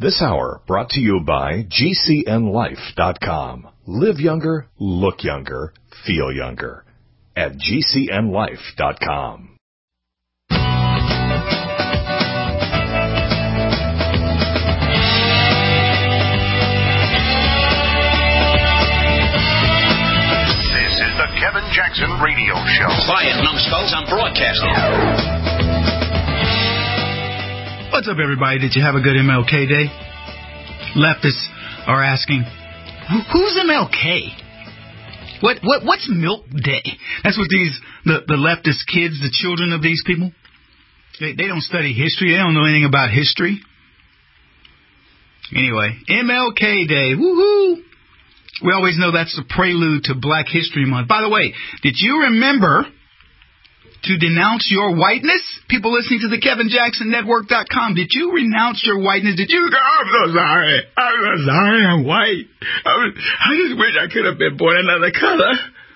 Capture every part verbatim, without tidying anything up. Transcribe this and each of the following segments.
This hour brought to you by G C N life dot com. Live younger, look younger, feel younger at G C N life dot com. This is the Kevin Jackson Radio Show. Quiet, numbskulls, I'm broadcasting. What's up, everybody? Did you have a good M L K Day? Leftists are asking, who's M L K? What what what's Milk Day? That's what these the, the leftist kids, the children of these people, they they don't study history. They don't know anything about history. Anyway, M L K Day, woohoo! We always know that's the prelude to Black History Month. By the way, did you remember to denounce your whiteness? People listening to the Kevin Jackson Network dot com, did you renounce your whiteness? Did you go, I'm so sorry. I'm so sorry I'm white. I, was, I just wish I could have been born another color.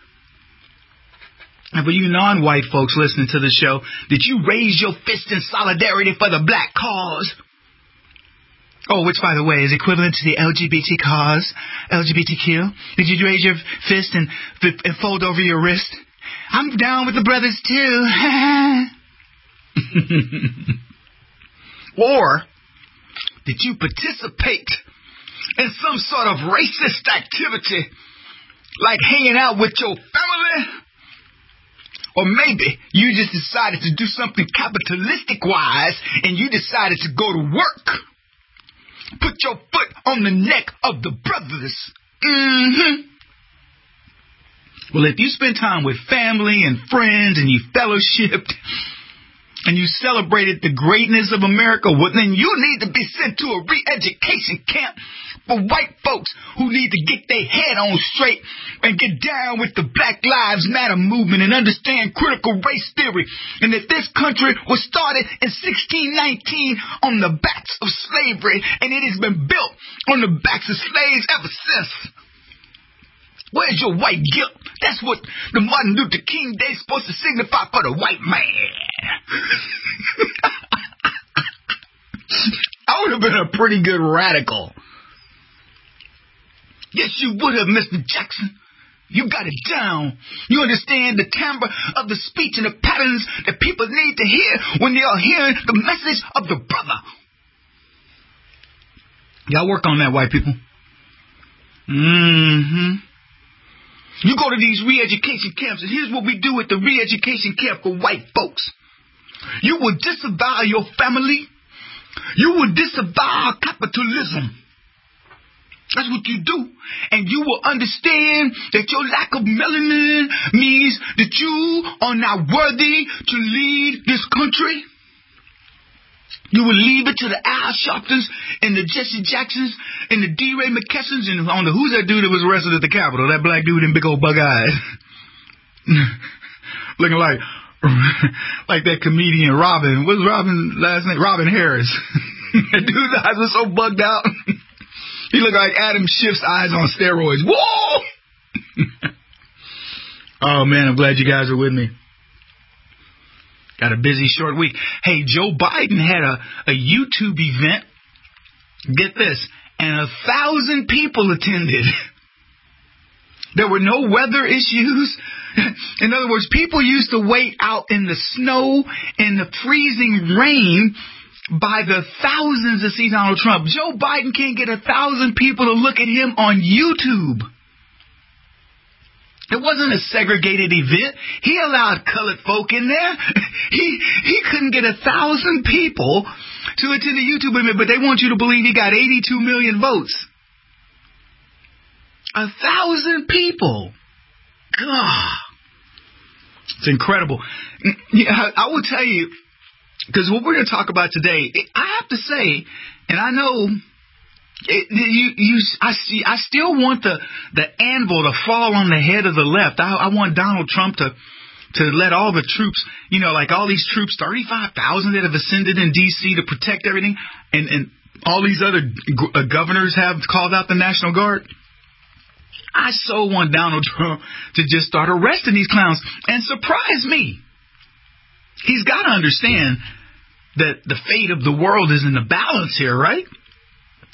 And for you non-white folks listening to the show, did you raise your fist in solidarity for the black cause? Oh, which, by the way, is equivalent to the L G B T cause, L G B T Q. Did you raise your fist and, and fold over your wrist? I'm down with the brothers, too. Or did you participate in some sort of racist activity, like hanging out with your family? Or maybe you just decided to do something capitalistic-wise and you decided to go to work. Put your foot on the neck of the brothers. Mm-hmm. Well, if you spend time with family and friends and you fellowshipped and you celebrated the greatness of America, well, then you need to be sent to a re-education camp for white folks who need to get their head on straight and get down with the Black Lives Matter movement and understand critical race theory. And that this country was started in sixteen nineteen on the backs of slavery, and it has been built on the backs of slaves ever since. Where's your white guilt? That's what the Martin Luther King Day is supposed to signify for the white man. I would have been a pretty good radical. Yes, you would have, Mister Jackson. You got it down. You understand the timbre of the speech and the patterns that people need to hear when they are hearing the message of the brother. Y'all work on that, white people. Mm-hmm. You go to these re-education camps, and here's what we do at the re-education camp for white folks. You will disavow your family. You will disavow capitalism. That's what you do. And you will understand that your lack of melanin means that you are not worthy to lead this country. You will leave it to the Al Sharptons and the Jesse Jacksons and the D. Ray McKessons and on the who's that dude that was arrested at the Capitol? That black dude in big old bug eyes. Looking like like that comedian Robin. What's Robin's last name? Robin Harris. That dude's eyes were so bugged out. He looked like Adam Schiff's eyes on steroids. Whoa! Oh, man, I'm glad you guys are with me. Got a busy, short week. Hey, Joe Biden had a, a YouTube event. Get this. And a thousand people attended. There were no weather issues. In other words, people used to wait out in the snow and the freezing rain by the thousands to see Donald Trump. Joe Biden can't get a thousand people to look at him on YouTube. It wasn't a segregated event. He allowed colored folk in there. He he couldn't get a thousand people to attend a YouTube event, but they want you to believe he got eighty-two million votes. A thousand people. God. It's incredible. I will tell you, because what we're going to talk about today, I have to say, and I know... It, you, you, I see. I still want the, the anvil to fall on the head of the left. I, I want Donald Trump to to let all the troops, you know, like all these troops, thirty-five thousand that have ascended in D C to protect everything, and, and all these other g- uh, governors have called out the National Guard. I so want Donald Trump to just start arresting these clowns and surprise me. He's got to understand that the fate of the world is in the balance here, right?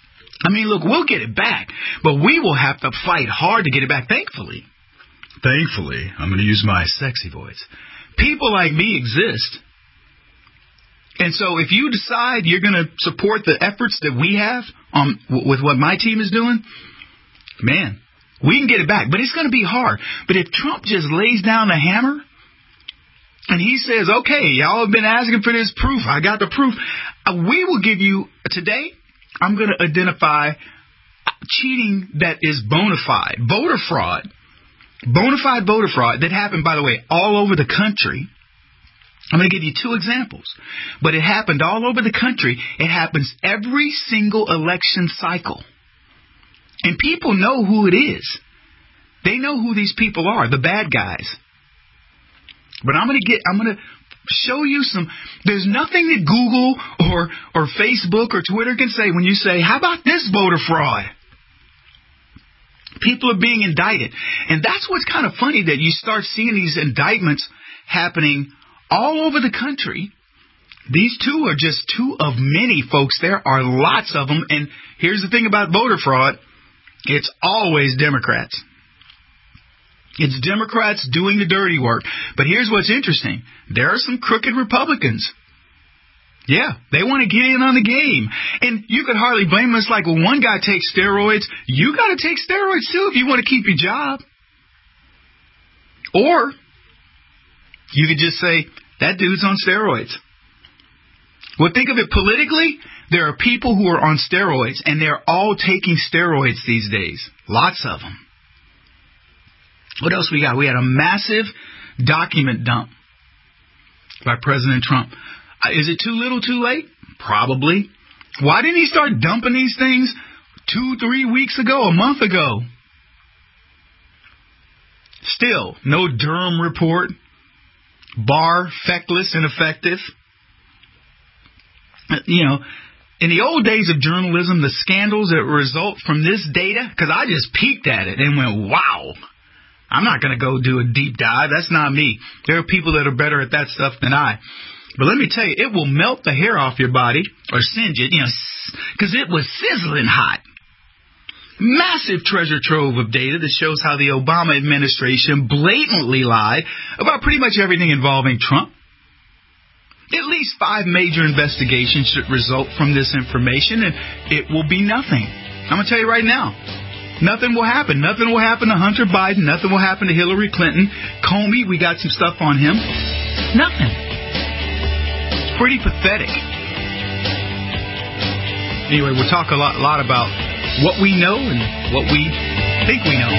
I mean, look, we'll get it back, but we will have to fight hard to get it back, thankfully. Thankfully, I'm going to use my sexy voice. People like me exist. And so if you decide you're going to support the efforts that we have um, w- with what my team is doing, man, we can get it back. But it's going to be hard. But if Trump just lays down the hammer and he says, okay, y'all have been asking for this proof. I got the proof. Uh, we will give you today. I'm going to identify cheating that is bona fide, voter fraud, bona fide voter fraud that happened, by the way, all over the country. I'm going to give you two examples, but it happened all over the country. It happens every single election cycle. And people know who it is. They know who these people are, the bad guys. But I'm going to get, I'm going to show you some, there's nothing that Google or, or Facebook or Twitter can say when you say, how about this voter fraud? People are being indicted. And that's what's kind of funny, that you start seeing these indictments happening all over the country. These two are just two of many, folks. There are lots of them. And here's the thing about voter fraud. It's always Democrats. It's Democrats doing the dirty work. But here's what's interesting. There are some crooked Republicans. Yeah, they want to get in on the game. And you could hardly blame them. It's like, well, one guy takes steroids. You got to take steroids, too, if you want to keep your job. Or you could just say, that dude's on steroids. Well, think of it politically. There are people who are on steroids, and they're all taking steroids these days. Lots of them. What else we got? We had a massive document dump by President Trump. Is it too little, too late? Probably. Why didn't he start dumping these things two, three weeks ago, a month ago? Still, no Durham report. Barr, feckless, ineffective. You know, in the old days of journalism, the scandals that result from this data, because I just peeked at it and went, wow, I'm not going to go do a deep dive. That's not me. There are people that are better at that stuff than I. But let me tell you, it will melt the hair off your body or singe it, you know, because it was sizzling hot. Massive treasure trove of data that shows how the Obama administration blatantly lied about pretty much everything involving Trump. At least five major investigations should result from this information, and it will be nothing. I'm going to tell you right now, nothing will happen. Nothing will happen to Hunter Biden. Nothing will happen to Hillary Clinton. Comey, we got some stuff on him. Nothing. It's pretty pathetic. Anyway, we'll talk a lot, lot about what we know and what we think we know.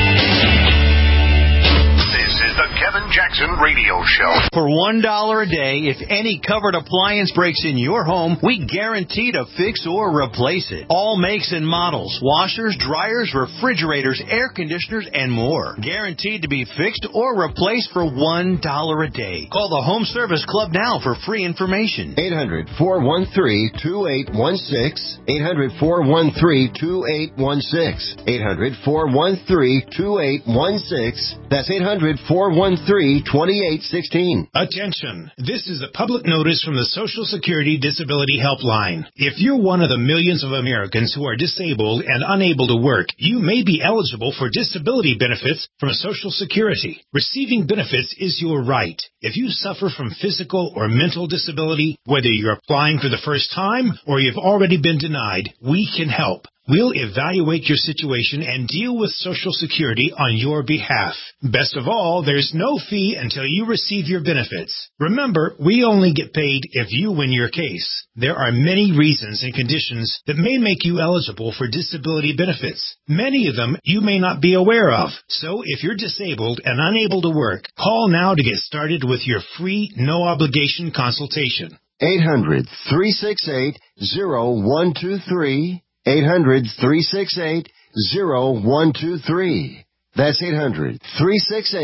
This is the Kevin Jackson Radio Show. For one dollar a day, if any covered appliance breaks in your home, we guarantee to fix or replace it. All makes and models, washers, dryers, refrigerators, air conditioners, and more. Guaranteed to be fixed or replaced for one dollar a day. Call the Home Service Club now for free information. eight hundred, four one three, two eight one six. eight hundred, four one three, two eight one six. eight hundred, four one three, two eight one six. That's eight hundred, four one three, two eight one six. Attention. This is a public notice from the Social Security Disability Helpline. If you're one of the millions of Americans who are disabled and unable to work, you may be eligible for disability benefits from Social Security. Receiving benefits is your right. If you suffer from physical or mental disability, whether you're applying for the first time or you've already been denied, we can help. We'll evaluate your situation and deal with Social Security on your behalf. Best of all, there's no fee until you receive your benefits. Remember, we only get paid if you win your case. There are many reasons and conditions that may make you eligible for disability benefits. Many of them you may not be aware of. So if you're disabled and unable to work, call now to get started with your free, no-obligation consultation. eight hundred, three six eight, zero one two three. eight hundred, three six eight, zero one two three. That's eight hundred, three six eight,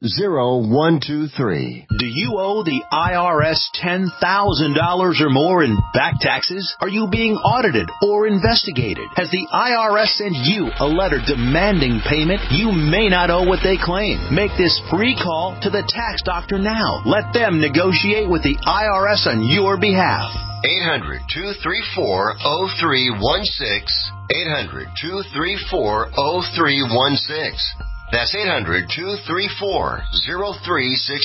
zero one two three. Do you owe the I R S ten thousand dollars or more in back taxes? Are you being audited or investigated? Has the I R S sent you a letter demanding payment? You may not owe what they claim. Make this free call to the tax doctor now. Let them negotiate with the I R S on your behalf. eight hundred, two three four, zero three one six. eight hundred, two three four, zero three one six. That's eight hundred, two three four, zero three one six.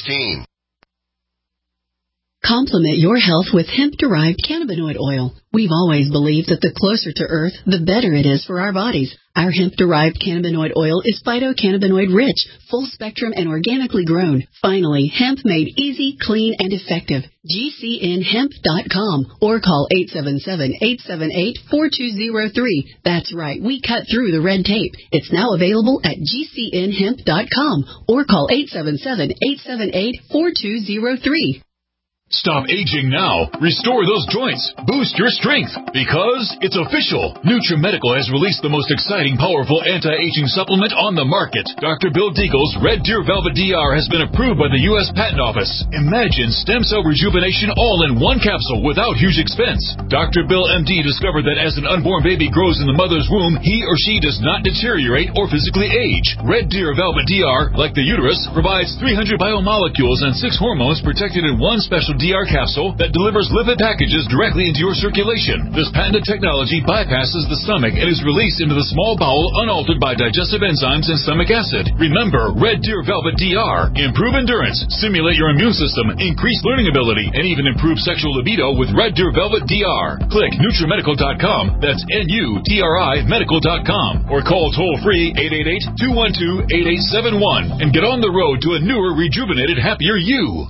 Complement your health with hemp-derived cannabinoid oil. We've always believed that the closer to Earth, the better it is for our bodies. Our hemp-derived cannabinoid oil is phytocannabinoid-rich, full-spectrum, and organically grown. Finally, hemp made easy, clean, and effective. G C N hemp dot com or call eight seven seven, eight seven eight, four two zero three. That's right, we cut through the red tape. It's now available at G C N hemp dot com or call eight seven seven, eight seven eight, four two zero three. Stop aging now. Restore those joints. Boost your strength. Because it's official. NutriMedical has released the most exciting, powerful anti-aging supplement on the market. Doctor Bill Deagle's Red Deer Velvet D R has been approved by the U S Patent Office. Imagine stem cell rejuvenation all in one capsule without huge expense. Doctor Bill M D discovered that as an unborn baby grows in the mother's womb, he or she does not deteriorate or physically age. Red Deer Velvet D R, like the uterus, provides three hundred biomolecules and six hormones protected in one special D R capsule that delivers lipid packages directly into your circulation. This patented technology bypasses the stomach and is released into the small bowel unaltered by digestive enzymes and stomach acid. Remember, Red Deer Velvet D R. Improve endurance, stimulate your immune system, increase learning ability, and even improve sexual libido with Red Deer Velvet D R. Click NutriMedical dot com. That's N U T R I medical dot com. Or call toll-free eight eight eight, two one two, eight eight seven one and get on the road to a newer, rejuvenated, happier you.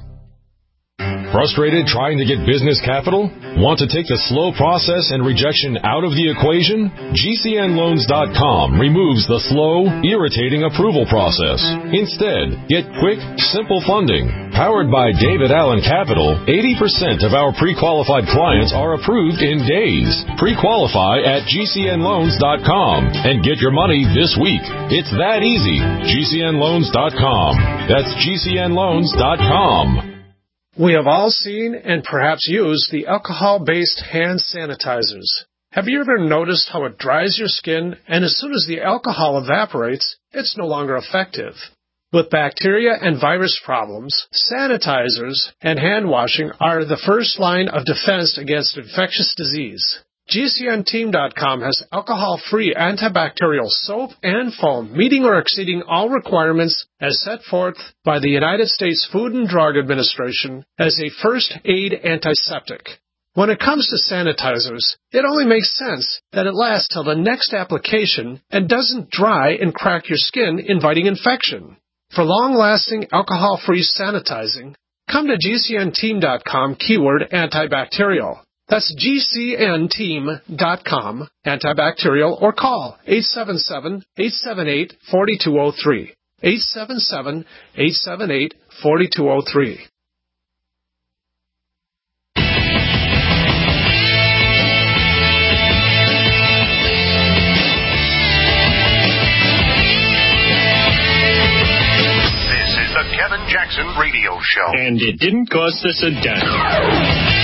Frustrated trying to get business capital? Want to take the slow process and rejection out of the equation? G C N loans dot com removes the slow, irritating approval process. Instead, get quick, simple funding. Powered by David Allen Capital, eighty percent of our pre-qualified clients are approved in days. Pre-qualify at G C N loans dot com and get your money this week. It's that easy. G C N loans dot com. That's G C N loans dot com. We have all seen and perhaps used the alcohol-based hand sanitizers. Have you ever noticed how it dries your skin, and as soon as the alcohol evaporates, it's no longer effective? With bacteria and virus problems, sanitizers and hand washing are the first line of defense against infectious disease. G C N team dot com has alcohol-free antibacterial soap and foam meeting or exceeding all requirements as set forth by the United States Food and Drug Administration as a first aid antiseptic. When it comes to sanitizers, it only makes sense that it lasts till the next application and doesn't dry and crack your skin, inviting infection. For long-lasting alcohol-free sanitizing, come to G C N team dot com keyword antibacterial. That's G C N team dot com, antibacterial, or call eight seven seven, eight seven eight, four two zero three. eight seven seven, eight seven eight, four two zero three. This is the Kevin Jackson Radio Show. And it didn't cost us a dime.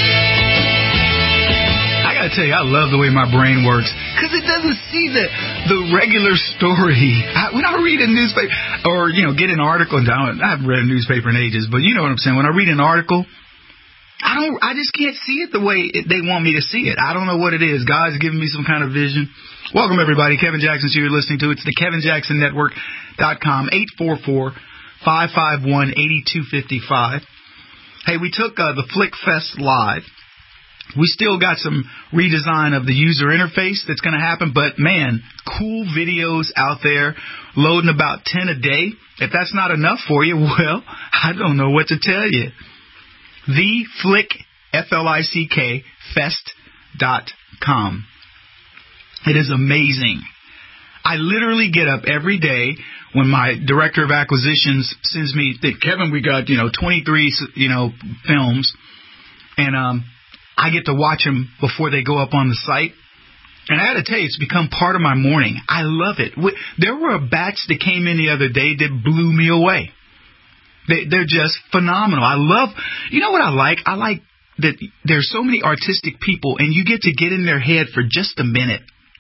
I tell you, I love the way my brain works because it doesn't see the the regular story. I, when I read a newspaper or, you know, get an article, and I haven't read a newspaper in ages, but you know what I'm saying. When I read an article, I don't, I just can't see it the way it, they want me to see it. I don't know what it is. God's giving me some kind of vision. Welcome, everybody. Kevin Jackson's here. You're listening to it's the Kevin Jackson Network dot com, eight four four, five five one, eight two five five. Hey, we took uh, the Flick Fest live. We still got some redesign of the user interface that's going to happen, but man, cool videos out there, loading about ten a day. If that's not enough for you, well, I don't know what to tell you. The Flick, F L I C K, fest dot com. It is amazing. I literally get up every day when my director of acquisitions sends me, Kevin, we got, you know, twenty-three, you know, films, and, um, I get to watch them before they go up on the site. And I got to tell you, it's become part of my morning. I love it. There were a batch that came in the other day that blew me away. They, they're just phenomenal. I love, you know what I like? I like that there's so many artistic people, and you get to get in their head for just a minute.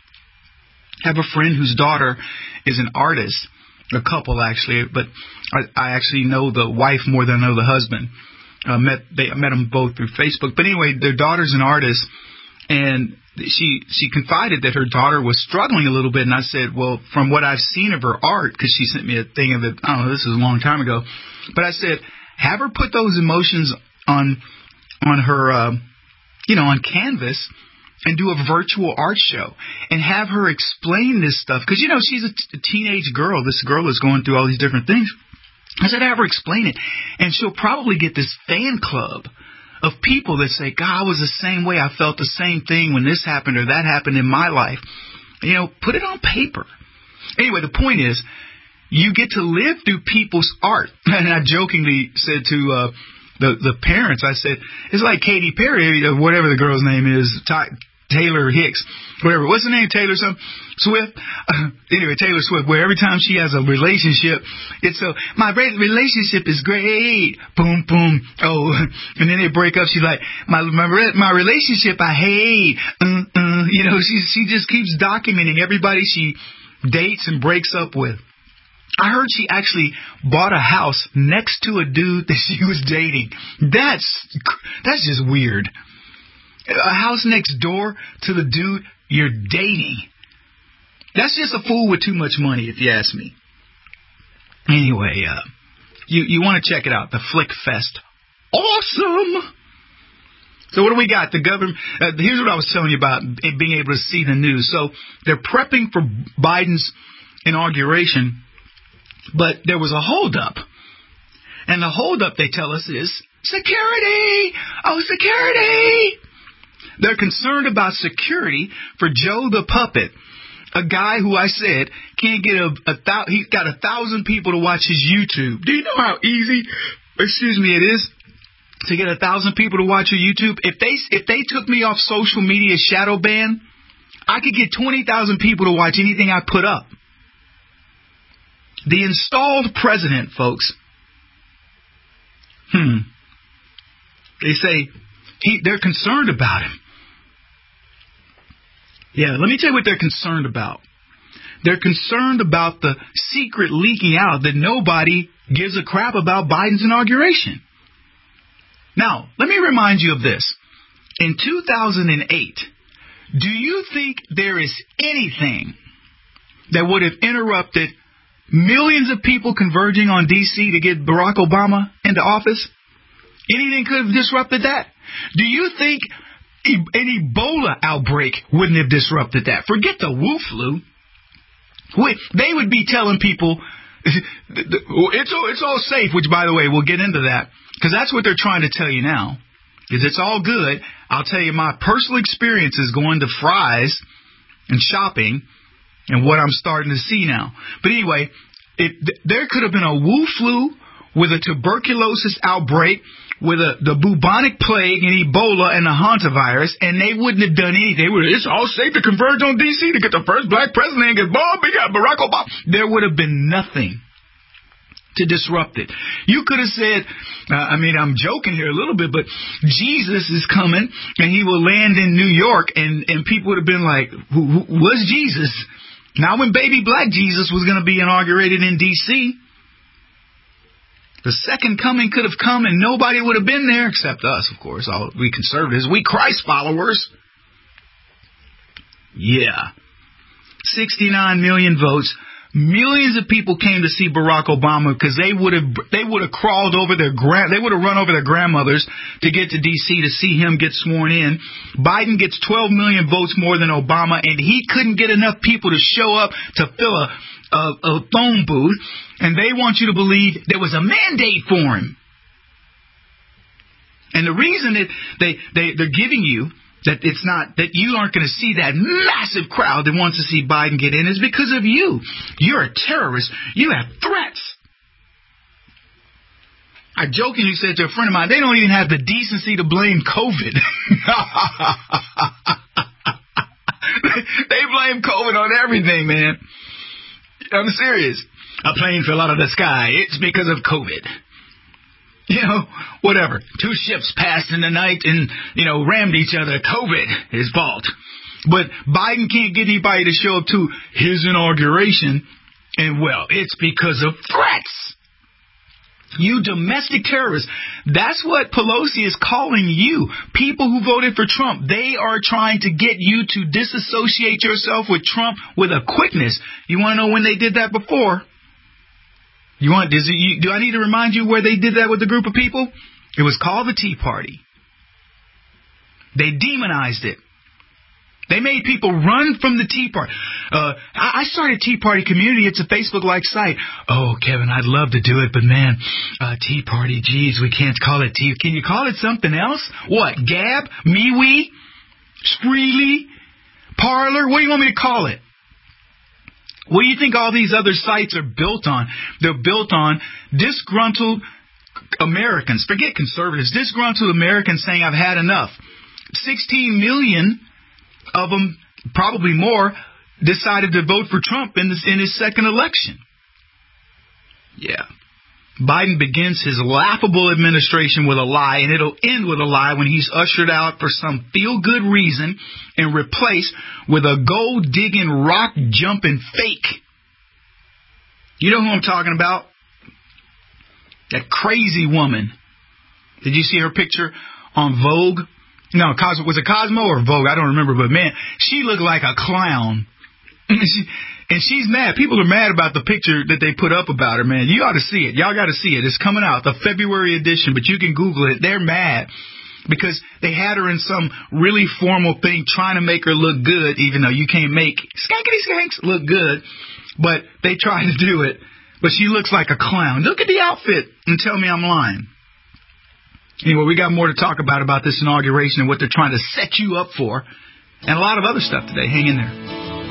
I have a friend whose daughter is an artist, a couple actually, but I, I actually know the wife more than I know the husband. Uh, met they I met them both through Facebook. But anyway, their daughter's an artist, and she she confided that her daughter was struggling a little bit. And I said, well, from what I've seen of her art, because she sent me a thing of it, I don't know, this is a long time ago. But I said, have her put those emotions on on her, uh, you know, on canvas, and do a virtual art show and have her explain this stuff. Because, you know, she's a, t- a teenage girl. This girl is going through all these different things. I said, have her explain it. And she'll probably get this fan club of people that say, God, I was the same way. I felt the same thing when this happened or that happened in my life. You know, put it on paper. Anyway, the point is, you get to live through people's art. And I jokingly said to uh, the the parents, I said, it's like Katy Perry, or whatever the girl's name is, Ty- Taylor Hicks, whatever. What's her name? Taylor something? Swift? Uh, anyway, Taylor Swift, where every time she has a relationship, it's so, my relationship is great. Boom, boom. Oh, and then they break up. She's like, my my, my relationship I hate. Uh, uh, you know, she, she just keeps documenting everybody she dates and breaks up with. I heard she actually bought a house next to a dude that she was dating. That's that's just weird. A house next door to the dude you're dating. That's just a fool with too much money, if you ask me. Anyway, uh, you, you want to check it out, the Flick Fest. Awesome! So what do we got? The government. Uh, here's what I was telling you about it being able to see the news. So they're prepping for Biden's inauguration, but there was a holdup. And the holdup, they tell us, is security! Oh, security! They're concerned about security for Joe the Puppet, a guy who I said can't get a, a thou, he's got a thousand people to watch his YouTube. Do you know how easy, excuse me, it is to get a thousand people to watch your YouTube? If they if they took me off social media shadow ban, I could get twenty thousand people to watch anything I put up. The installed president, folks. Hmm. They say he, they're concerned about him. Yeah, let me tell you what they're concerned about. They're concerned about the secret leaking out that nobody gives a crap about Biden's inauguration. Now, let me remind you of this. In two thousand eight, do you think there is anything that would have interrupted millions of people converging on D C to get Barack Obama into office? Anything could have disrupted that? Do you think an Ebola outbreak wouldn't have disrupted that? Forget the Wu flu. They would be telling people it's all, it's all safe, which, by the way, we'll get into that, because that's what they're trying to tell you now, is it's all good. I'll tell you my personal experiences going to Fry's and shopping and what I'm starting to see now. But anyway, it, there could have been a Wu flu with a tuberculosis outbreak, with a, the bubonic plague and Ebola and the hantavirus, and they wouldn't have done anything. They would, it's all safe to converge on D C to get the first black president and get Bob, we got Barack Obama. There would have been nothing to disrupt it. You could have said, uh, I mean, I'm joking here a little bit, but Jesus is coming and he will land in New York, and, and people would have been like, who, who was Jesus? Now when baby black Jesus was going to be inaugurated in D C, the second coming could have come and nobody would have been there except us, of course, all we conservatives, we Christ followers. Yeah. sixty-nine million votes. Millions of people came to see Barack Obama because they would have they would have crawled over their grand they would have run over their grandmothers to get to D C to see him get sworn in. Biden gets twelve million votes more than Obama, and he couldn't get enough people to show up to fill a a, a phone booth, and they want you to believe there was a mandate for him. And the reason that they they they're giving you that it's not, that you aren't going to see that massive crowd that wants to see Biden get in is because of you. You're a terrorist. You have threats. I jokingly said to a friend of mine, they don't even have the decency to blame COVID. They blame COVID on everything, man. I'm serious. A plane fell out of the sky. It's because of COVID. You know, whatever. Two ships passed in the night and, you know, rammed each other. COVID, his fault. But Biden can't get anybody to show up to his inauguration. And, well, it's because of threats. You domestic terrorists. That's what Pelosi is calling you. People who voted for Trump, they are trying to get you to disassociate yourself with Trump with a quickness. You want to know when they did that before? You want? Does it, you, do I need to remind you where they did that with a group of people? It was called the Tea Party. They demonized it. They made people run from the Tea Party. Uh, I started Tea Party Community. It's a Facebook-like site. Oh, Kevin, I'd love to do it, but man, uh, Tea Party, geez, we can't call it Tea. Can you call it something else? What, Gab? MeWe? Screely? Parlor? What do you want me to call it? What do you think all these other sites are built on? They're built on disgruntled Americans. Forget conservatives. Disgruntled Americans saying, I've had enough. sixteen million of them, probably more, decided to vote for Trump in, this, in his second election. Yeah. Biden begins his laughable administration with a lie, and it'll end with a lie when he's ushered out for some feel-good reason and replaced with a gold-digging, rock-jumping fake. You know who I'm talking about? That crazy woman. Did you see her picture on Vogue? No, Cosmo, was it Cosmo or Vogue? I don't remember, but man, she looked like a clown. she, and she's mad. People are mad about the picture that they put up about her, man. You ought to see it. Y'all got to see it. It's coming out, the February edition, but you can Google it. They're mad because they had her in some really formal thing trying to make her look good, even though you can't make skankety skanks look good. But they tried to do it. But she looks like a clown. Look at the outfit and tell me I'm lying. Anyway, we got more to talk about about this inauguration and what they're trying to set you up for, and a lot of other stuff today. Hang in there.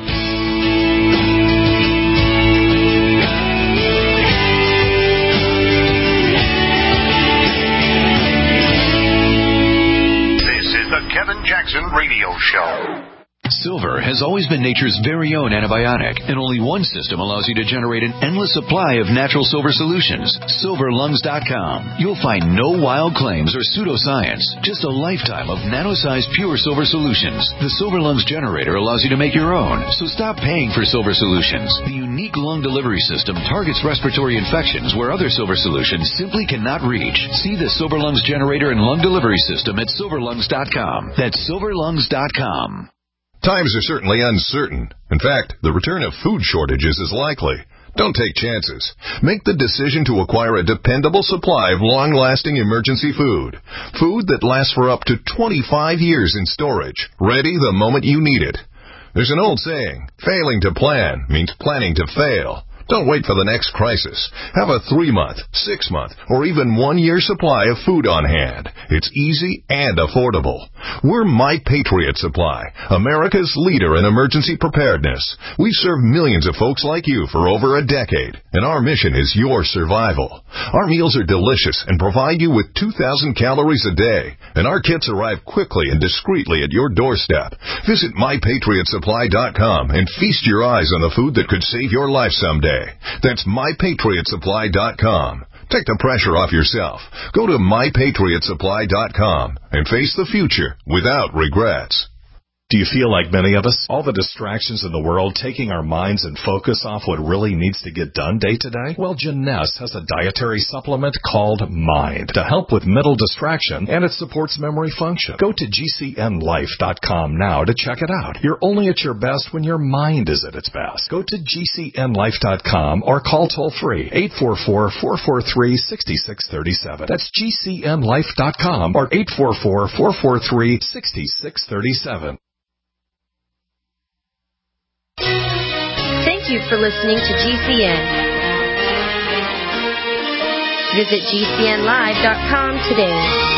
This is the Kevin Jackson Radio Show. Silver has always been nature's very own antibiotic, and only one system allows you to generate an endless supply of natural silver solutions. silver lungs dot com. You'll find no wild claims or pseudoscience, just a lifetime of nano-sized pure silver solutions. The Silver Lungs generator allows you to make your own, so stop paying for silver solutions. The unique lung delivery system targets respiratory infections where other silver solutions simply cannot reach. See the Silver Lungs generator and lung delivery system at silver lungs dot com. That's silver lungs dot com. Times are certainly uncertain. In fact, the return of food shortages is likely. Don't take chances. Make the decision to acquire a dependable supply of long-lasting emergency food. Food that lasts for up to twenty-five years in storage, ready the moment you need it. There's an old saying, failing to plan means planning to fail. Don't wait for the next crisis. Have a three-month, six-month, or even one-year supply of food on hand. It's easy and affordable. We're My Patriot Supply, America's leader in emergency preparedness. We serve millions of folks like you for over a decade, and our mission is your survival. Our meals are delicious and provide you with two thousand calories a day, and our kits arrive quickly and discreetly at your doorstep. Visit my patriot supply dot com and feast your eyes on the food that could save your life someday. That's my patriot supply dot com. Take the pressure off yourself. Go to my patriot supply dot com and face the future without regrets. Do you feel like many of us? All the distractions in the world taking our minds and focus off what really needs to get done day to day? Well, Jeunesse has a dietary supplement called Mind to help with mental distraction, and it supports memory function. Go to G C N life dot com now to check it out. You're only at your best when your mind is at its best. Go to G C N life dot com or call toll-free eight four four, four four three, six six three seven. That's G C N life dot com or eight four four, four four three, six six three seven. Thank you for listening to G C N. Visit G C N live dot com today.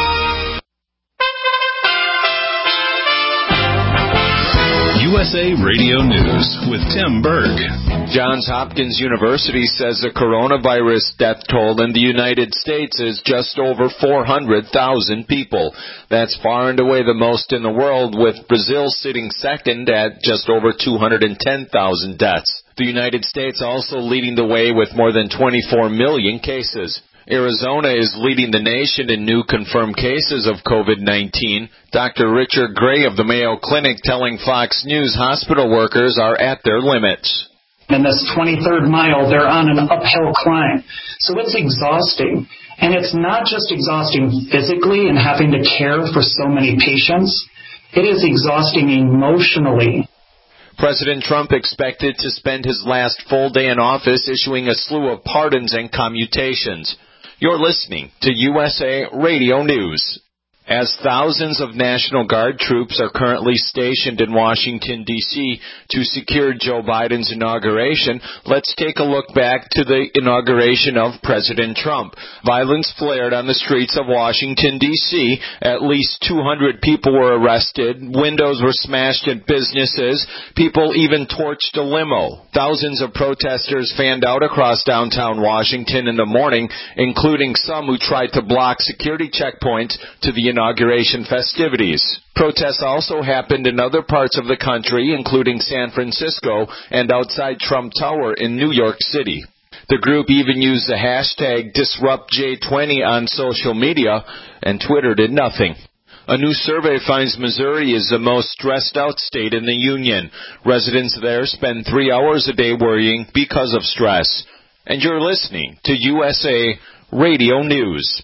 U S A Radio News with Tim Berg. Johns Hopkins University says the coronavirus death toll in the United States is just over four hundred thousand people. That's far and away the most in the world, with Brazil sitting second at just over two hundred ten thousand deaths. The United States also leading the way with more than twenty-four million cases. Arizona is leading the nation in new confirmed cases of COVID nineteen. Doctor Richard Gray of the Mayo Clinic telling Fox News hospital workers are at their limits. In this twenty-third mile, they're on an uphill climb. So it's exhausting. And it's not just exhausting physically and having to care for so many patients. It is exhausting emotionally. President Trump expected to spend his last full day in office issuing a slew of pardons and commutations. You're listening to U S A Radio News. As thousands of National Guard troops are currently stationed in Washington, D C to secure Joe Biden's inauguration, let's take a look back to the inauguration of President Trump. Violence flared on the streets of Washington, D C At least two hundred people were arrested. Windows were smashed at businesses. People even torched a limo. Thousands of protesters fanned out across downtown Washington in the morning, including some who tried to block security checkpoints to the inauguration festivities. Protests also happened in other parts of the country, including San Francisco and outside Trump Tower in New York City. The group even used the hashtag Disrupt J twenty on social media, and Twitter did nothing. A new survey finds Missouri is the most stressed out state in the union. Residents there spend three hours a day worrying because of stress. And you're listening to U S A Radio News.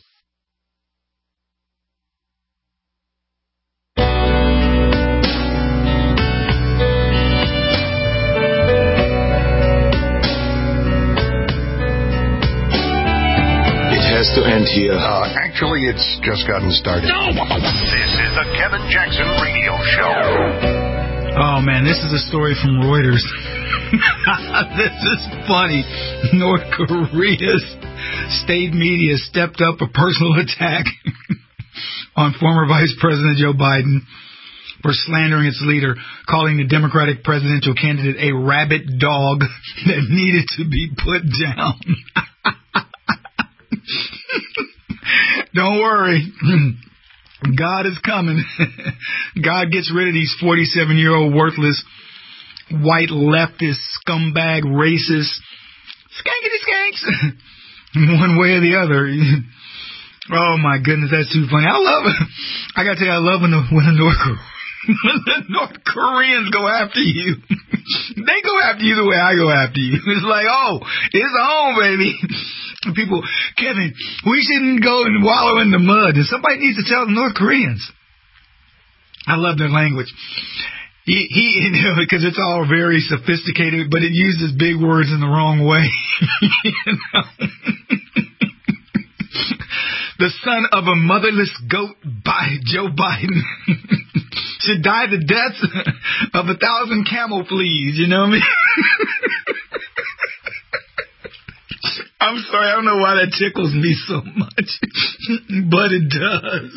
Has to end here. Uh, actually, it's just gotten started. No! This is the Kevin Jackson Radio Show. Oh, man, this is a story from Reuters. This is funny. North Korea's state media stepped up a personal attack on former Vice President Joe Biden for slandering its leader, calling the Democratic presidential candidate a rabid dog that needed to be put down. Don't worry. God is coming. God gets rid of these forty-seven-year-old worthless, white leftist, scumbag, racist, skankety skanks, one way or the other. Oh, my goodness, that's too funny. I love it. I got to tell you, I love when the, when the North Korea. When the North Koreans go after you, they go after you the way I go after you. It's like, oh, it's home, baby. People, Kevin, we shouldn't go and wallow in the mud. And somebody needs to tell the North Koreans. I love their language. He, he you know, because it's all very sophisticated, but it uses big words in the wrong way. You know? The son of a motherless goat by Joe Biden should die the death of a thousand camel fleas. You know what I mean? I'm sorry, I don't know why that tickles me so much, but it does.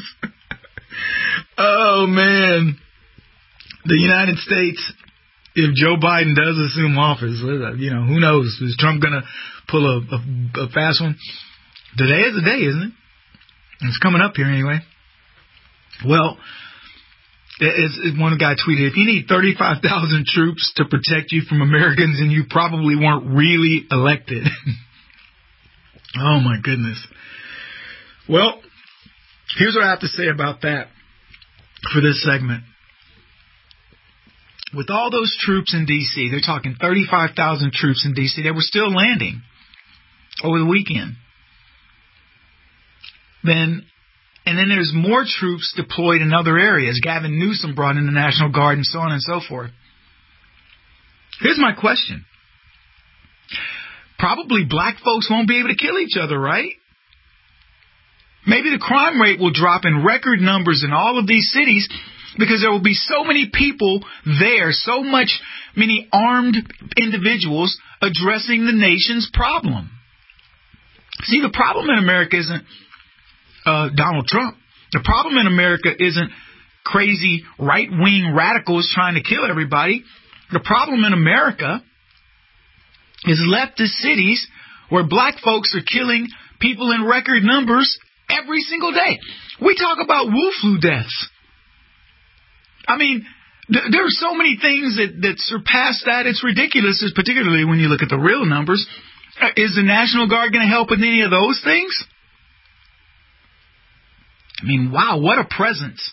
Oh, man. The United States, if Joe Biden does assume office, you know, who knows? Is Trump going to pull a, a, a fast one? Today is the day, isn't it? It's coming up here anyway. Well, as one guy tweeted, if you need thirty-five thousand troops to protect you from Americans, and you probably weren't really elected. Oh, my goodness. Well, here's what I have to say about that for this segment. With all those troops in D C, they're talking thirty-five thousand troops in D C, they were still landing over the weekend. Then, and then there's more troops deployed in other areas. Gavin Newsom brought in the National Guard and so on and so forth. Here's my question. Probably black folks won't be able to kill each other, right? Maybe the crime rate will drop in record numbers in all of these cities because there will be so many people there, so much, many armed individuals addressing the nation's problem. See, the problem in America isn't uh, Donald Trump. The problem in America isn't crazy right-wing radicals trying to kill everybody. The problem in America is leftist cities where black folks are killing people in record numbers every single day. We talk about Wu flu deaths. I mean, th- there are so many things that, that surpass that. It's ridiculous, particularly when you look at the real numbers. Uh, is the National Guard going to help with any of those things? I mean, wow, what a presence.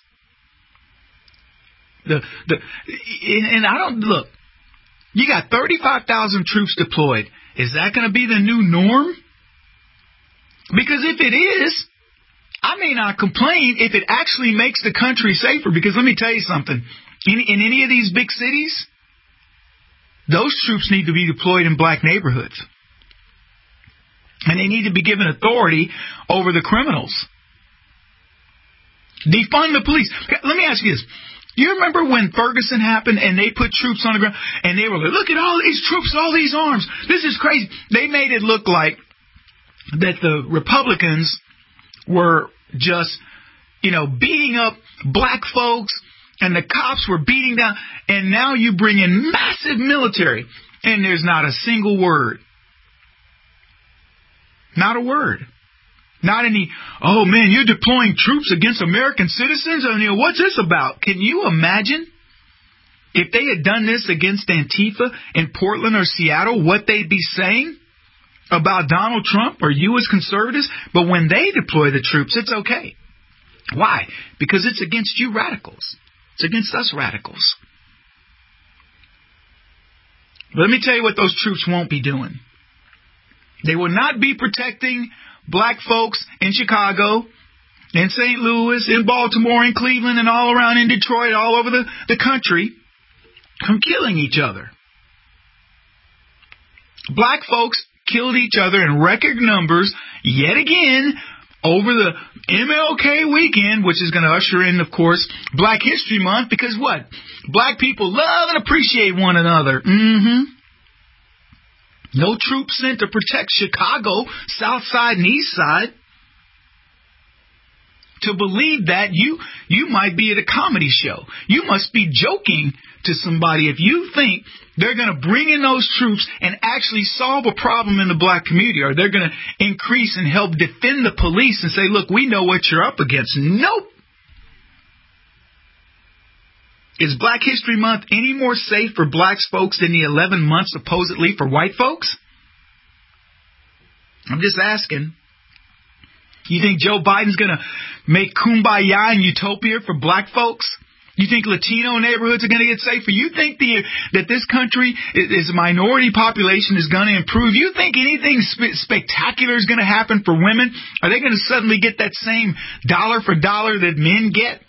The the and, and I don't look. You got thirty-five thousand troops deployed. Is that going to be the new norm? Because if it is, I may not complain if it actually makes the country safer. Because let me tell you something. In, in any of these big cities, those troops need to be deployed in black neighborhoods. And they need to be given authority over the criminals. Defund the police. Let me ask you this. You remember when Ferguson happened and they put troops on the ground and they were like, look at all these troops, all these arms. This is crazy. They made it look like that the Republicans were just, you know, beating up black folks and the cops were beating down. And now you bring in massive military and there's not a single word. Not a word. Not any, oh man, you're deploying troops against American citizens? I mean, what's this about? Can you imagine if they had done this against Antifa in Portland or Seattle, what they'd be saying about Donald Trump or you as conservatives? But when they deploy the troops, it's okay. Why? Because it's against you radicals. It's against us radicals. But let me tell you what those troops won't be doing. They will not be protecting black folks in Chicago, in Saint Louis, in Baltimore, in Cleveland, and all around in Detroit, all over the, the country, from killing each other. Black folks killed each other in record numbers yet again over the M L K weekend, which is going to usher in, of course, Black History Month, because what? Black people love and appreciate one another. Mm-hmm. No troops sent to protect Chicago, South Side and East Side. To believe that, you you might be at a comedy show. You must be joking to somebody if you think they're going to bring in those troops and actually solve a problem in the black community, or they're going to increase and help defend the police and say, look, we know what you're up against. Nope. Is Black History Month any more safe for black folks than the eleven months supposedly for white folks? I'm just asking. You think Joe Biden's going to make kumbaya and utopia for black folks? You think Latino neighborhoods are going to get safer? You think the, that this country is a minority population is going to improve? You think anything sp- spectacular is going to happen for women? Are they going to suddenly get that same dollar for dollar that men get?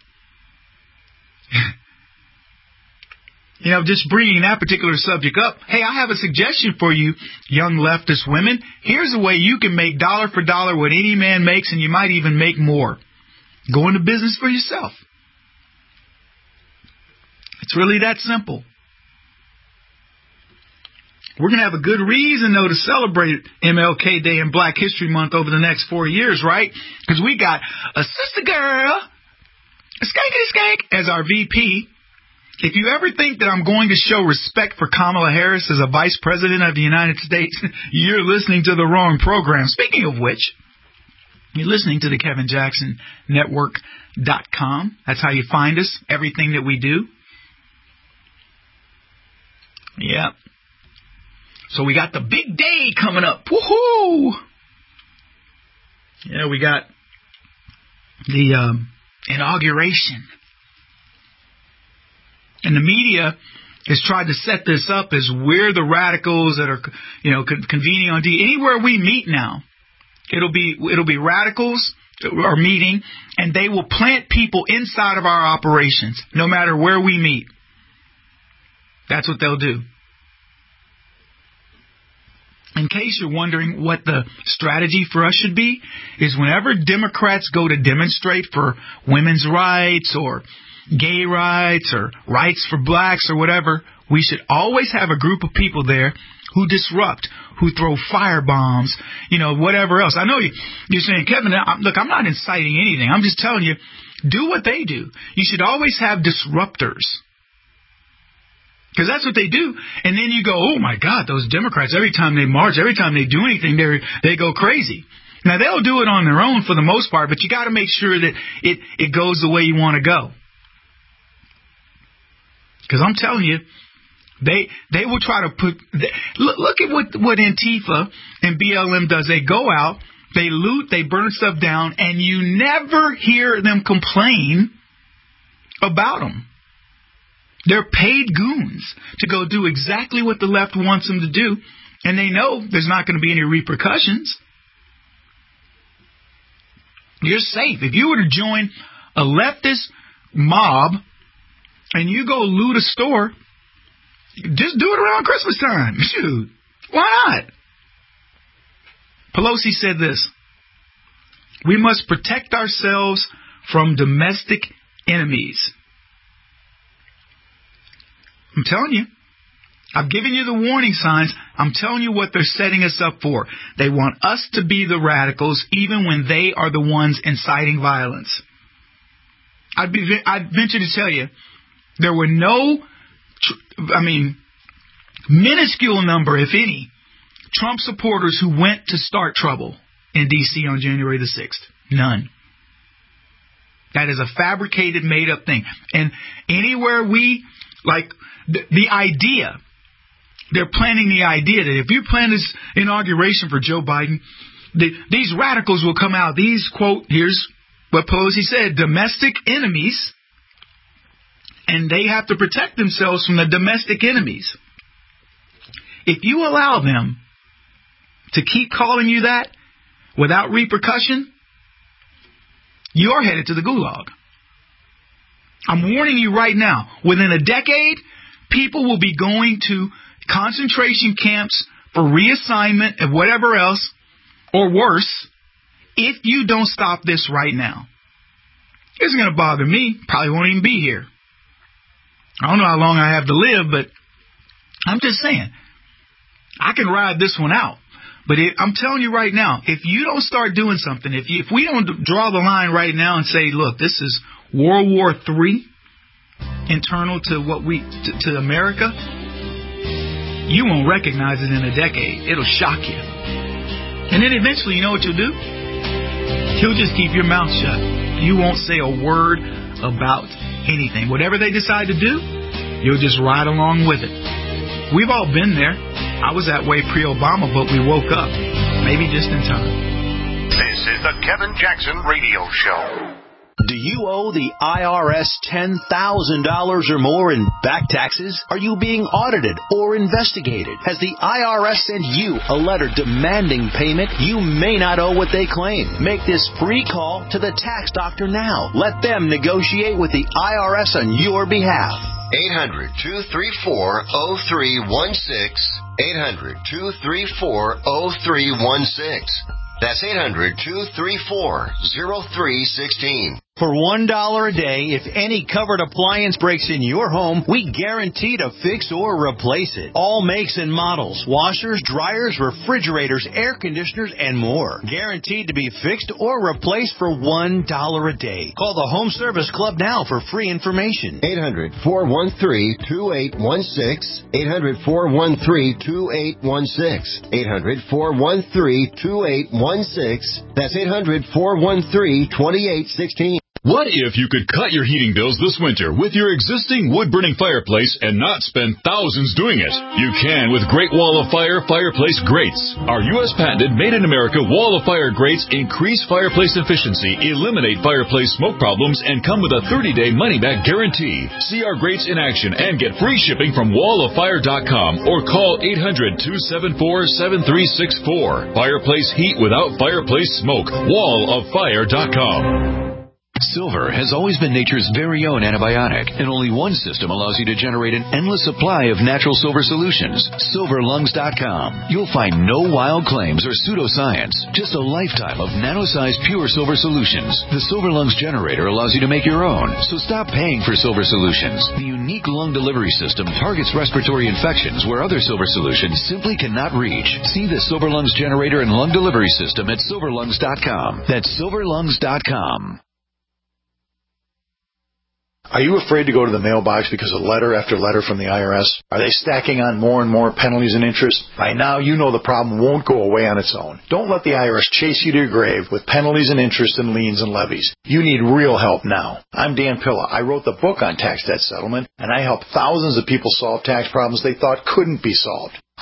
You know, just bringing that particular subject up. Hey, I have a suggestion for you, young leftist women. Here's a way you can make dollar for dollar what any man makes, and you might even make more. Go into business for yourself. It's really that simple. We're going to have a good reason, though, to celebrate M L K Day and Black History Month over the next four years, right? Because we got a sister girl, a skankity skank, as our V P. If you ever think that I'm going to show respect for Kamala Harris as a vice president of the United States, you're listening to the wrong program. Speaking of which, you're listening to the Kevin Jackson Network dot com. That's how you find us, everything that we do. Yeah. So we got the big day coming up. Woohoo! Yeah, we got the um, inauguration. And the media has tried to set this up as we're the radicals that are, you know, con- convening on D. Anywhere we meet now, it'll be it'll be radicals are meeting, and they will plant people inside of our operations, no matter where we meet. That's what they'll do. In case you're wondering what the strategy for us should be, is whenever Democrats go to demonstrate for women's rights or gay rights or rights for blacks or whatever, we should always have a group of people there who disrupt, who throw fire bombs, you know, whatever else. I know you, you're saying, Kevin, look, I'm not inciting anything. I'm just telling you, do what they do. You should always have disruptors. Because that's what they do. And then you go, oh, my God, those Democrats, every time they march, every time they do anything, they they go crazy. Now, they'll do it on their own for the most part, but you got to make sure that it, it goes the way you want to go. Because I'm telling you, they they will try to put... They, look, look at what, what Antifa and B L M does. They go out They loot, they burn stuff down, and you never hear them complain about them. They're paid goons to go do exactly what the left wants them to do, and they know there's not going to be any repercussions. You're safe. If you were to join a leftist mob and you go loot a store, just do it around Christmas time. Shoot. Why not? Pelosi said this: we must protect ourselves from domestic enemies. I'm telling you. I've given you the warning signs. I'm telling you what they're setting us up for. They want us to be the radicals even when they are the ones inciting violence. I'd, be, I'd venture to tell you there were no, I mean, minuscule number, if any, Trump supporters who went to start trouble in D C on January the sixth. None. That is a fabricated, made-up thing. And anywhere we, like, the, the idea... They're planning the idea that if you plan this inauguration for Joe Biden, the, these radicals will come out. These, quote, here's what Pelosi said, domestic enemies, and they have to protect themselves from the domestic enemies. If you allow them to keep calling you that without repercussion, you're headed to the gulag. I'm warning you right now. Within a decade, people will be going to concentration camps for reassignment and whatever else, or worse, if you don't stop this right now. It isn't going to bother me. Probably won't even be here. I don't know how long I have to live, but I'm just saying, I can ride this one out. But it, I'm telling you right now, if you don't start doing something, if you, if we don't draw the line right now and say, look, this is World War Three internal to what we to, to America, you won't recognize it in a decade. It'll shock you. And then eventually, you know what you'll do? You'll just keep your mouth shut. You won't say a word about anything. Whatever they decide to do, you'll just ride along with it. We've all been there. I was that way pre-Obama, but we woke up. Maybe just in time. This is the Kevin Jackson Radio Show. Do you owe the I R S ten thousand dollars or more in back taxes? Are you being audited or investigated? Has the I R S sent you a letter demanding payment? You may not owe what they claim. Make this free call to the tax doctor now. Let them negotiate with the I R S on your behalf. eight hundred, two three four, oh three one six. eight hundred, two three four, oh three one six. That's eight hundred, two three four, oh three one six. For one dollar a day, if any covered appliance breaks in your home, we guarantee to fix or replace it. All makes and models, washers, dryers, refrigerators, air conditioners, and more. Guaranteed to be fixed or replaced for one dollar a day. Call the Home Service Club now for free information. eight hundred, four one three, two eight one six. eight hundred, four one three, two eight one six. eight hundred, four one three, two eight one six. That's eight hundred, four one three, two eight one six. What if you could cut your heating bills this winter with your existing wood-burning fireplace and not spend thousands doing it? You can with Great Wall of Fire fireplace grates. Our U S patented made-in-America Wall of Fire grates increase fireplace efficiency, eliminate fireplace smoke problems, and come with a thirty-day money-back guarantee. See our grates in action and get free shipping from wall of fire dot com or call eight hundred, two seven four, seven three six four. Fireplace heat without fireplace smoke. wall of fire dot com. Silver has always been nature's very own antibiotic, and only one system allows you to generate an endless supply of natural silver solutions. silver lungs dot com. You'll find no wild claims or pseudoscience, just a lifetime of nano-sized pure silver solutions. The Silver Lungs generator allows you to make your own, so stop paying for silver solutions. The unique lung delivery system targets respiratory infections where other silver solutions simply cannot reach. See the Silver Lungs generator and lung delivery system at silver lungs dot com. That's silver lungs dot com. Are you afraid to go to the mailbox because of letter after letter from the I R S? Are they stacking on more and more penalties and interest? By now, you know the problem won't go away on its own. Don't let the I R S chase you to your grave with penalties and interest and liens and levies. You need real help now. I'm Dan Pilla. I wrote the book on tax debt settlement, and I help thousands of people solve tax problems they thought couldn't be solved.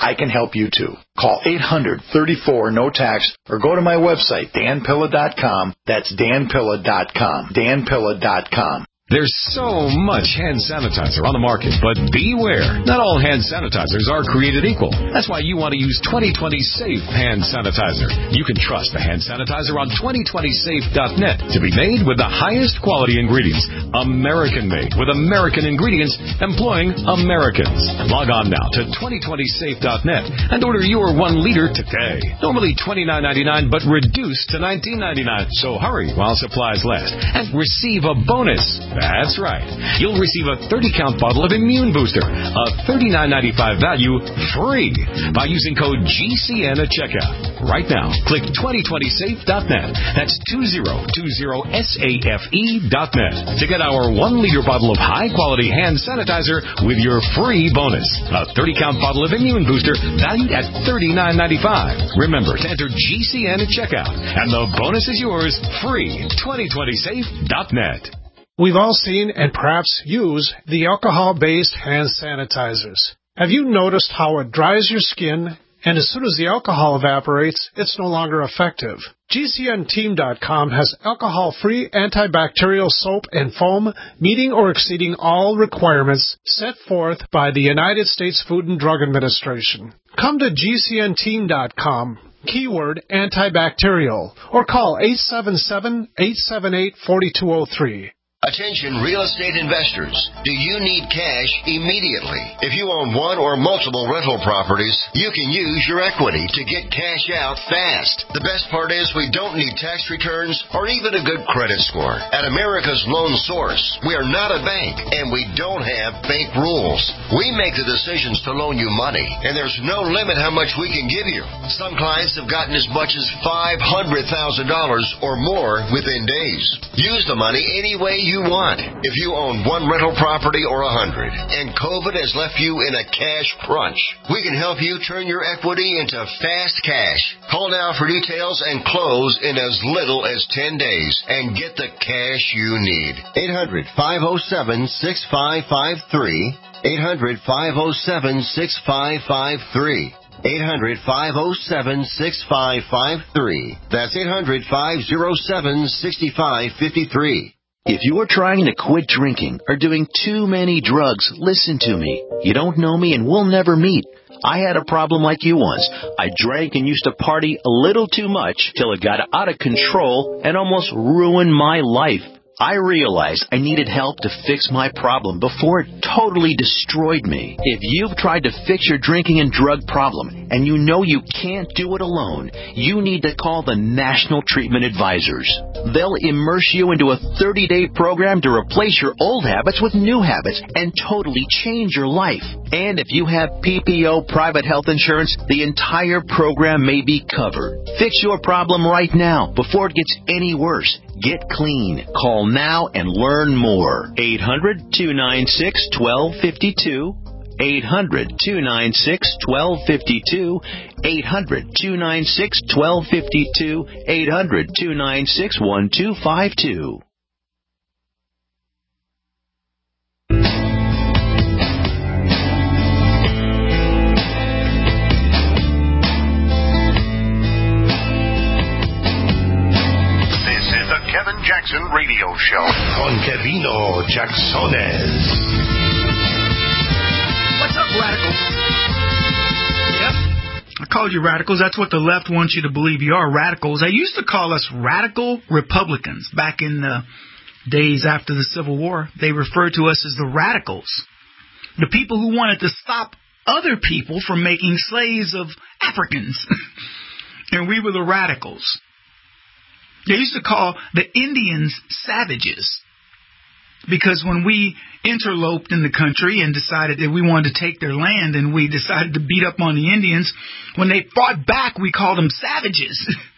I can help you too. Call eight hundred, thirty-four, no tax or go to my website, dan pilla dot com. That's dan pilla dot com. dan pilla dot com. There's so much hand sanitizer on the market, but beware. Not all hand sanitizers are created equal. That's why you want to use twenty twenty Safe Hand Sanitizer. You can trust the hand sanitizer on twenty twenty safe dot net to be made with the highest quality ingredients. American-made with American ingredients employing Americans. Log on now to twenty twenty safe dot net and order your one liter today. Normally twenty-nine ninety-nine, but reduced to nineteen ninety-nine. So hurry while supplies last and receive a bonus. That's right. You'll receive a thirty count bottle of Immune Booster, a thirty-nine ninety-five value, free by using code G C N at checkout. Right now, click twenty twenty safe dot net. That's twenty twenty safe dot net to get our one liter bottle of high-quality hand sanitizer with your free bonus. A thirty count bottle of Immune Booster valued at thirty-nine ninety-five. Remember to enter G C N at checkout, and the bonus is yours free. twenty twenty safe dot net. We've all seen and perhaps use the alcohol-based hand sanitizers. Have you noticed how it dries your skin, and as soon as the alcohol evaporates, it's no longer effective? G C N team dot com has alcohol-free antibacterial soap and foam meeting or exceeding all requirements set forth by the United States Food and Drug Administration. Come to G C N team dot com. Keyword antibacterial, or call eight seven seven, eight seven eight, four two zero three. Attention real estate investors. Do you need cash immediately? If you own one or multiple rental properties, you can use your equity to get cash out fast. The best part is we don't need tax returns or even a good credit score. At America's Loan Source, we are not a bank and we don't have bank rules. We make the decisions to loan you money, and there's no limit how much we can give you. Some clients have gotten as much as five hundred thousand dollars or more within days. Use the money any way you you want. If you own one rental property or a hundred, and COVID has left you in a cash crunch, we can help you turn your equity into fast cash. Call now for details and close in as little as ten days and get the cash you need. eight hundred, five oh seven, six five five three. eight hundred, five oh seven, six five five three. eight hundred, five oh seven, six five five three. That's eight hundred, five oh seven, six five five three. If you're trying to quit drinking or doing too many drugs, listen to me. You don't know me and we'll never meet. I had a problem like you once. I drank and used to party a little too much till it got out of control and almost ruined my life. I realized I needed help to fix my problem before it totally destroyed me. If you've tried to fix your drinking and drug problem and you know you can't do it alone, you need to call the National Treatment Advisors. They'll immerse you into a thirty-day program to replace your old habits with new habits and totally change your life. And if you have P P O private health insurance, the entire program may be covered. Fix your problem right now before it gets any worse. Get clean. Call now and learn more. eight hundred, two nine six, one two five two. eight hundred, two nine six, one two five two. eight hundred, two nine six, one two five two. eight hundred, two nine six, one two five two. Kevin Jackson Radio Show. Con Kevino Jacksones. What's up, radicals? Yep. I called you radicals. That's what the left wants you to believe you are, radicals. They used to call us radical Republicans back in the days after the Civil War. They referred to us as the radicals. The people who wanted to stop other people from making slaves of Africans. And we were the radicals. They used to call the Indians savages because when we interloped in the country and decided that we wanted to take their land and we decided to beat up on the Indians, when they fought back, we called them savages.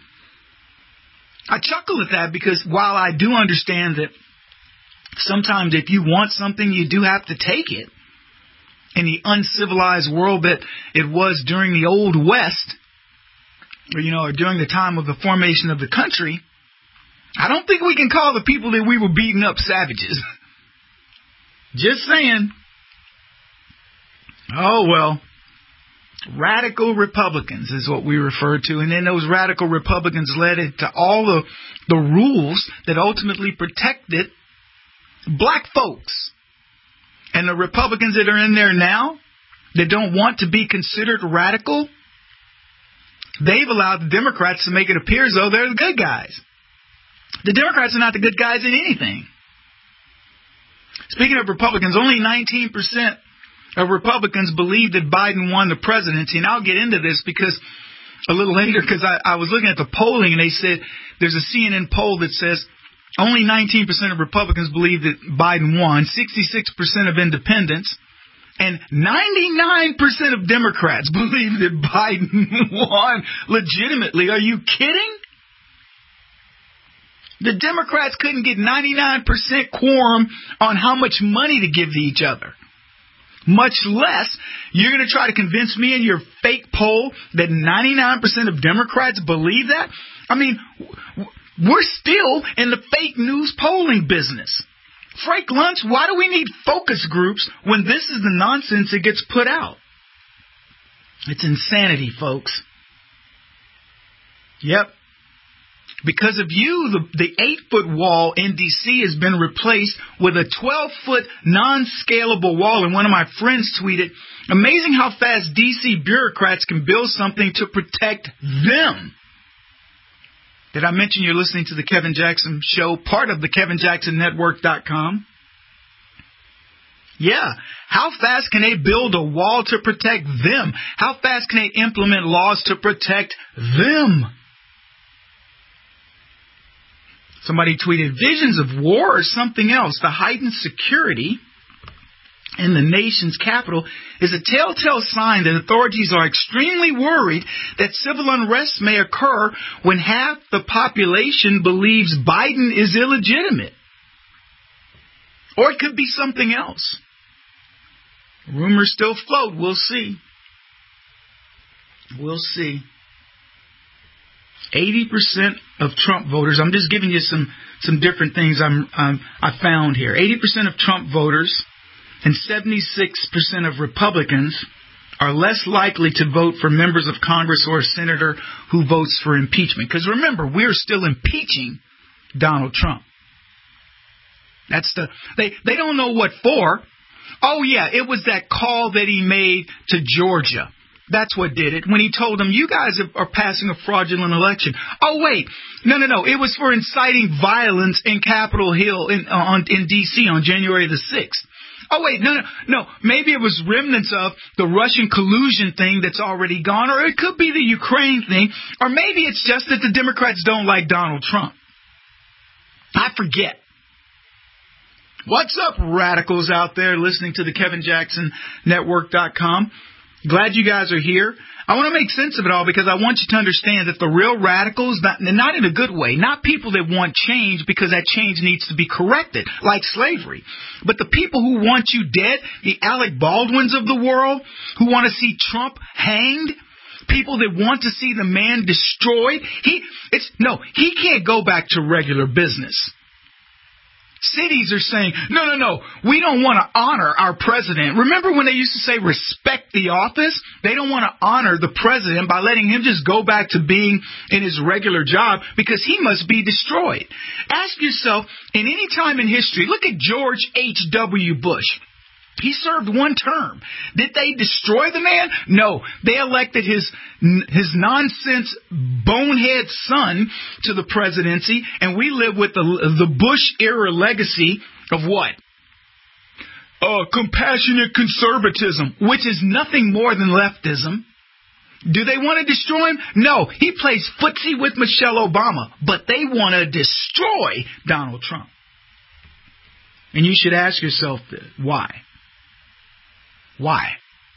I chuckle at that because while I do understand that sometimes if you want something, you do have to take it, in the uncivilized world that it was during the Old West, or, you know, or during the time of the formation of the country, I don't think we can call the people that we were beating up savages. Just saying. Oh, well. Radical Republicans is what we refer to. And then those radical Republicans led it to all the, the rules that ultimately protected black folks. And the Republicans that are in there now that don't want to be considered radical, they've allowed the Democrats to make it appear as though they're the good guys. The Democrats are not the good guys in anything. Speaking of Republicans, only nineteen percent of Republicans believe that Biden won the presidency. And I'll get into this because a little later, because I, I was looking at the polling and they said there's a C N N poll that says only nineteen percent of Republicans believe that Biden won, sixty-six percent of independents, and ninety-nine percent of Democrats believe that Biden won legitimately. Are you kidding? The Democrats couldn't get ninety-nine percent quorum on how much money to give to each other. Much less, you're going to try to convince me in your fake poll that ninety-nine percent of Democrats believe that? I mean, we're still in the fake news polling business. Frank Luntz, why do we need focus groups when this is the nonsense that gets put out? It's insanity, folks. Yep. Because of you, the, the eight-foot wall in D C has been replaced with a twelve-foot non-scalable wall. And one of my friends tweeted, amazing how fast D C bureaucrats can build something to protect them. Did I mention you're listening to the Kevin Jackson Show, part of the Kevin Jackson Network dot com? Yeah. How fast can they build a wall to protect them? How fast can they implement laws to protect them? Somebody tweeted, visions of war or something else. The heightened security in the nation's capital is a telltale sign that authorities are extremely worried that civil unrest may occur when half the population believes Biden is illegitimate. Or it could be something else. Rumors still float. We'll see. We'll see. eighty percent of Trump voters, I'm just giving you some, some different things I'm, um, I found here. eighty percent of Trump voters and seventy-six percent of Republicans are less likely to vote for members of Congress or a senator who votes for impeachment. Because remember, we're still impeaching Donald Trump. That's the, they, they don't know what for. Oh yeah, it was that call that he made to Georgia. That's what did it. When he told them, you guys are passing a fraudulent election. Oh, wait. No, no, no. It was for inciting violence in Capitol Hill in, on, in D C on January the sixth. Oh, wait. No, no, no. Maybe it was remnants of the Russian collusion thing that's already gone, or it could be the Ukraine thing, or maybe it's just that the Democrats don't like Donald Trump. I forget. What's up, radicals out there listening to the Kevin Jackson Network dot com? Glad you guys are here. I want to make sense of it all because I want you to understand that the real radicals, not, not in a good way, not people that want change because that change needs to be corrected, like slavery, but the people who want you dead, the Alec Baldwins of the world, who want to see Trump hanged, people that want to see the man destroyed. He, it's, no, he can't go back to regular business. Cities are saying, no, no, no, we don't want to honor our president. Remember when they used to say respect the office? They don't want to honor the president by letting him just go back to being in his regular job because he must be destroyed. Ask yourself, in any time in history, look at George H W Bush. He served one term. Did they destroy the man? No. They elected his his nonsense bonehead son to the presidency, and we live with the the Bush-era legacy of what? Uh, compassionate conservatism, which is nothing more than leftism. Do they want to destroy him? No. He plays footsie with Michelle Obama, but they want to destroy Donald Trump. And you should ask yourself, why? Why?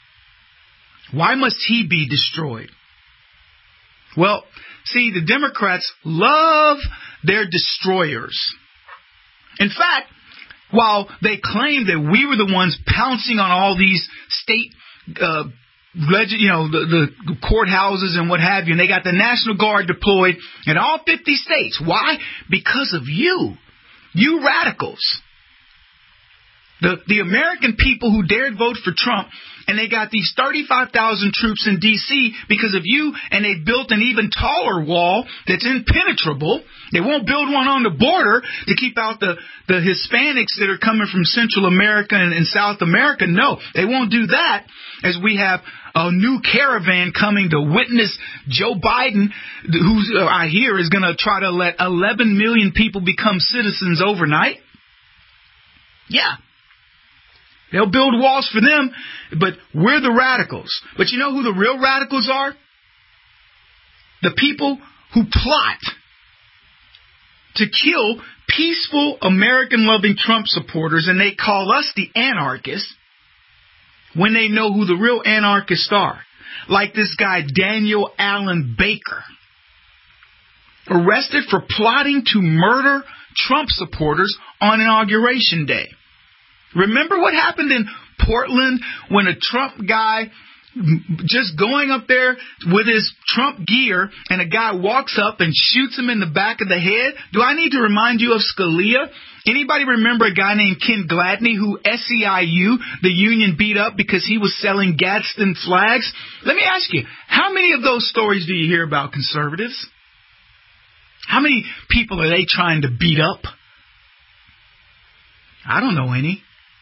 Why must he be destroyed? Well, see, the Democrats love their destroyers. In fact, while they claim that we were the ones pouncing on all these state, uh, legend, you know, the, the courthouses and what have you, and they got the National Guard deployed in all fifty states. Why? Because of you. You radicals. The, the American people who dared vote for Trump And they got these thirty-five thousand troops in D C because of you, and they built an even taller wall that's impenetrable. They won't build one on the border to keep out the, the Hispanics that are coming from Central America and, and South America. No, they won't do that, as we have a new caravan coming to witness Joe Biden, who uh, I hear is going to try to let eleven million people become citizens overnight. Yeah. They'll build walls for them, but we're the radicals. But you know who the real radicals are? The people who plot to kill peaceful, American-loving Trump supporters, and they call us the anarchists when they know who the real anarchists are. Like this guy, Daniel Allen Baker, arrested for plotting to murder Trump supporters on Inauguration Day. Remember what happened in Portland when a Trump guy just going up there with his Trump gear and a guy walks up and shoots him in the back of the head? Do I need to remind you of Scalia? Anybody remember a guy named Ken Gladney who S E I U, the union, beat up because he was selling Gadsden flags? Let me ask you, how many of those stories do you hear about conservatives? How many people are they trying to beat up? I don't know any.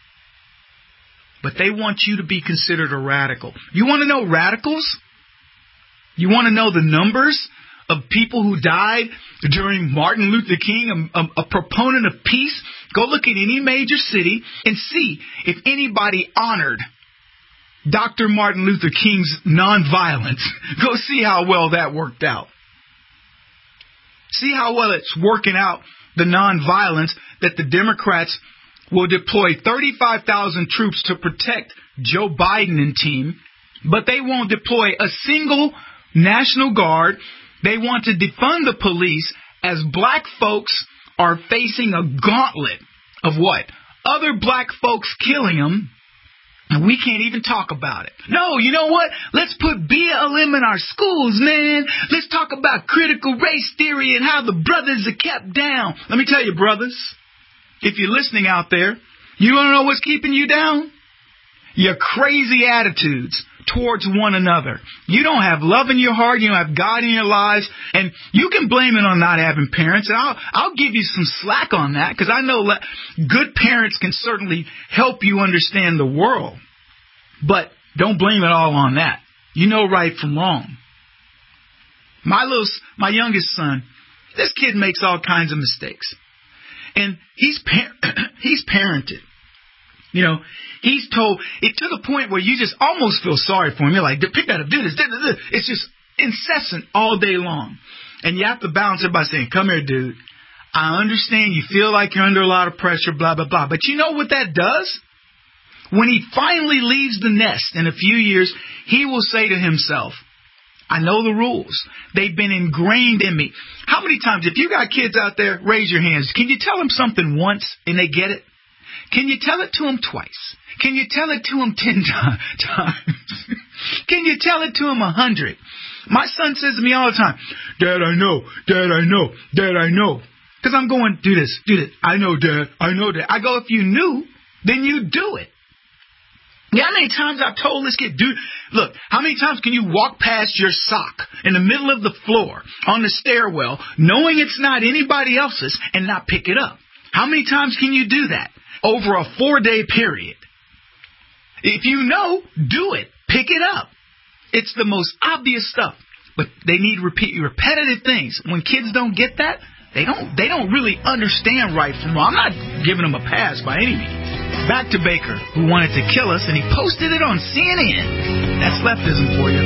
But they want you to be considered a radical. You want to know radicals? You want to know the numbers of people who died during Martin Luther King, a, a, a proponent of peace? Go look at any major city and see if anybody honored Doctor Martin Luther King's nonviolence. Go see how well that worked out. See how well it's working out, the nonviolence, that the Democrats will deploy thirty-five thousand troops to protect Joe Biden and team, but they won't deploy a single National Guard. They want to defund the police as black folks are facing a gauntlet of what? Other black folks killing them, and we can't even talk about it. No, you know what? Let's put B L M in our schools, man. Let's talk about critical race theory and how the brothers are kept down. Let me tell you, brothers, if you're listening out there, you want to know what's keeping you down? Your crazy attitudes towards one another. You don't have love in your heart. You don't have God in your lives. And you can blame it on not having parents. And I'll, I'll give you some slack on that, because I know good parents can certainly help you understand the world. But don't blame it all on that. You know right from wrong. My little, my youngest son, this kid makes all kinds of mistakes. And he's par- he's parented. You know, he's told, it to the point where you just almost feel sorry for him. You're like, pick that up, do this, do this. It's just incessant all day long. And you have to balance it by saying, come here, dude. I understand you feel like you're under a lot of pressure, blah, blah, blah. But you know what that does? When he finally leaves the nest in a few years, he will say to himself, I know the rules. They've been ingrained in me. How many times, if you got kids out there, raise your hands. Can you tell them something once and they get it? Can you tell it to them twice? Can you tell it to them ten times? Can you tell it to them a hundred? My son says to me all the time, Dad, I know. Dad, I know. Dad, I know. Because I'm going, do this, do this. I know, Dad. I know, Dad. I go, if you knew, then you do it. Yeah, how many times I've told this kid, dude, look, how many times can you walk past your sock in the middle of the floor on the stairwell, knowing it's not anybody else's, and not pick it up? How many times can you do that over a four-day period? If you know, do it. Pick it up. It's the most obvious stuff. But they need repeat repetitive things. When kids don't get that, they don't they don't really understand right from wrong. I'm not giving them a pass by any means. Back to Baker, who wanted to kill us, and he posted it on C N N. That's leftism for you.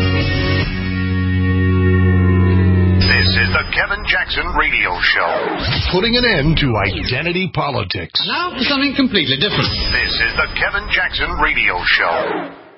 This is the Kevin Jackson Radio Show. Putting an end to identity politics. Now for something completely different. This is the Kevin Jackson Radio Show.